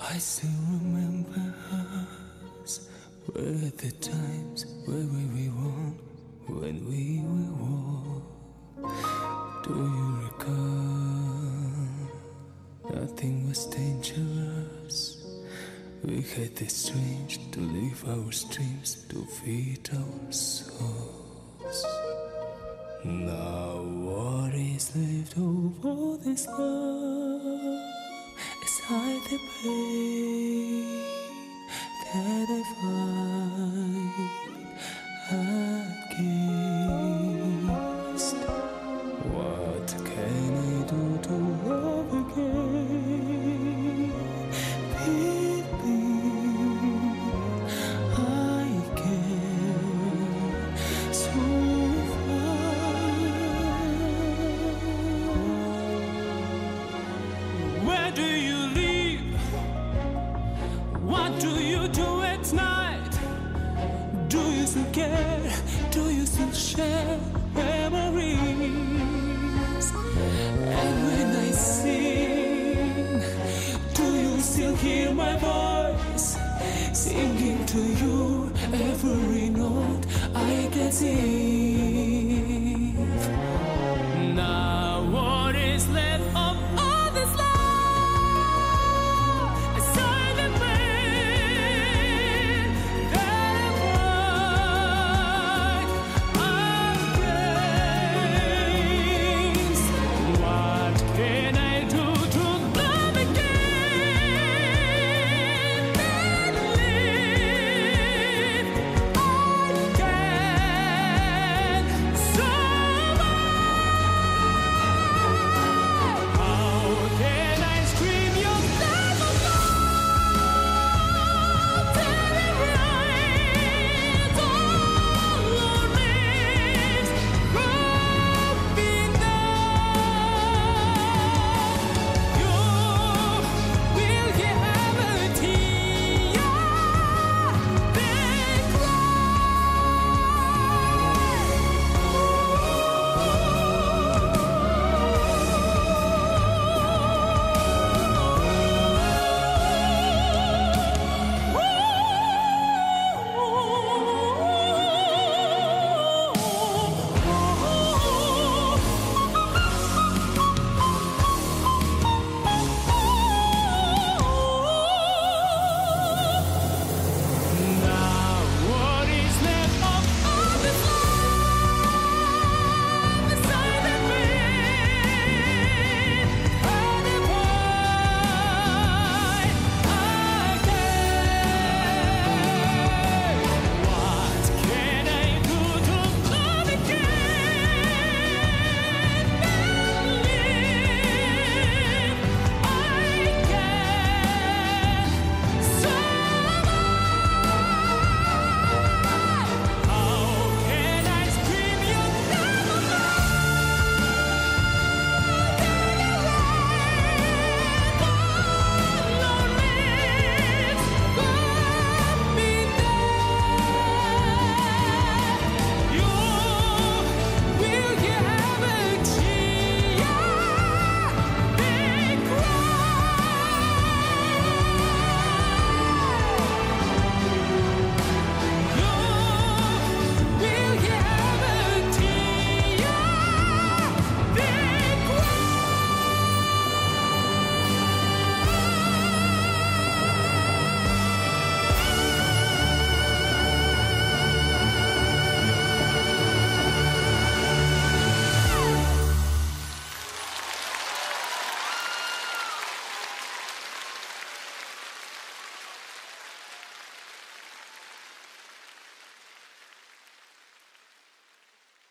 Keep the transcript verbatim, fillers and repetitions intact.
I still remember us, were the times where we were wrong, when we were warm. Do you recall? Nothing was dangerous. We had the strength to live our dreams, to feed our souls. Now what is left of all this love is hide the pain that I find against. What can I do to love again? Baby, I can so far. Where do you live? What do you do at night? Do you still care? Do you still share memories? And when I sing, do you still hear my voice? Singing to you every note I can sing.